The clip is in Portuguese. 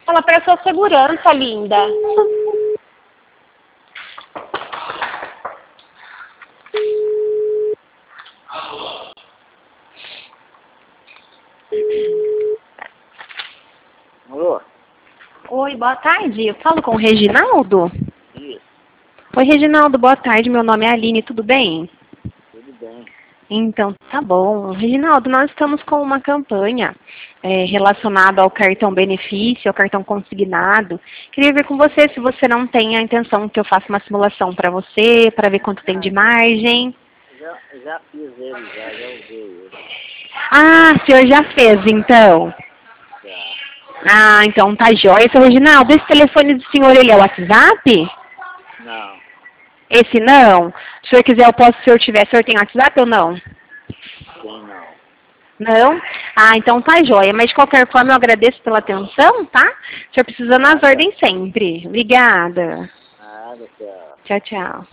Fala para sua segurança, linda. Alô? Oi, boa tarde. Eu falo com o Reginaldo? Isso, Oi, Reginaldo, boa tarde. Meu nome é Aline, tudo bem? tudo bem. Então, tá bom. Reginaldo, nós estamos com uma campanha relacionada ao cartão benefício, ao cartão consignado. Queria ver com você se você não tem a intenção que eu faça uma simulação para você, para ver quanto tem de margem. Já fiz ele, já usei ele. Ah, o senhor já fez, então. Já. Ah, então tá jóia. Seu Reginaldo, esse telefone do senhor, ele é o WhatsApp? Não, Esse não? Se o senhor quiser, eu posso, se o senhor tiver, o senhor tem WhatsApp ou não? tem não. Não? Ah, então tá jóia. Mas de qualquer forma eu agradeço pela atenção, tá? O senhor precisa nas ordens sempre. Obrigada. Nada, tchau. Tchau, tchau.